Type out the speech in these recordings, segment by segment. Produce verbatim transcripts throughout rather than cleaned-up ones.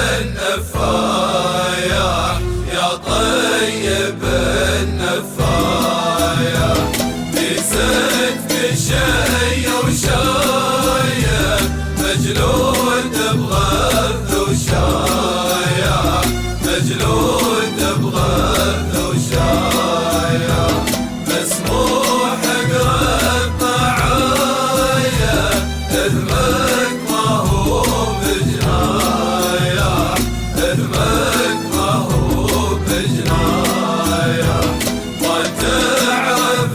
النفايا يا طيب النفايا بيسك بشي وشاية مجلود بغث وشاية مجلود بغث وشاية مسموح قرب طعايا اذمك ما هو بجنايا اذمك ما هو بجنايا ما تعرف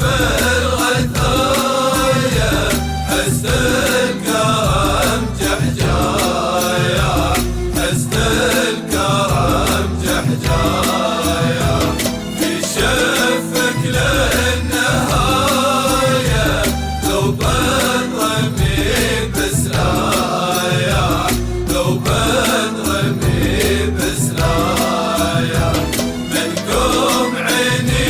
الغثايا حسن الكرم جحجايا حسن الكرم جحجايا في شفك للنهاية لو بنرمي بسلايا لو بنرمي بسلايا منكم عيني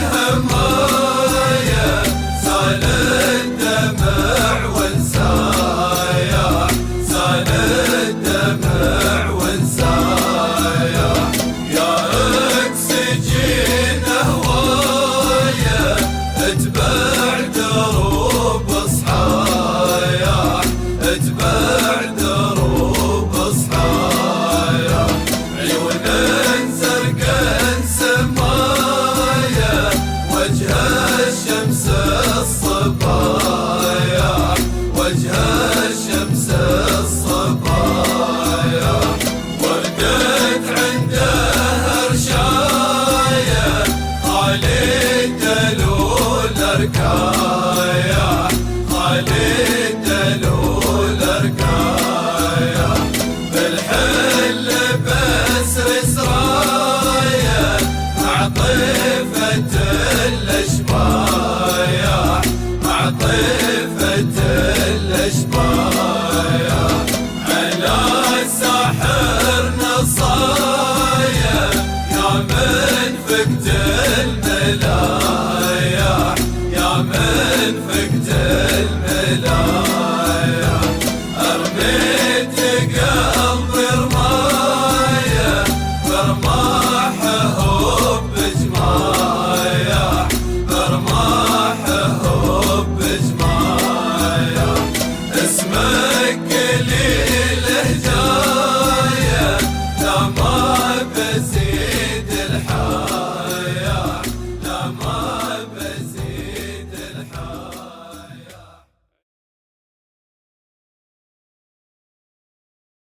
هماية سال الدمع وانسايا سال الدمع وانسايا يا اكسجين هوايا اتبع دروب اصحايا اتبع دروب اصحايا عيون زرقاء سمايا وجه الشمس الصبايا وجه الشمس الصبايا وردت عنده رشايا خالد دلول اركايا خالد دلول اركايا بالحل بسر سرايا مع طيفة الاشبايا مع طيفة الاشبايا على الساحر نصايا يا من فقد الملايا يا من فقد الملايا ارميت قلبي رمايا برماحه بجمايا برماحه بجمايا اسمك لي لهجايا لا ما بزيد الحال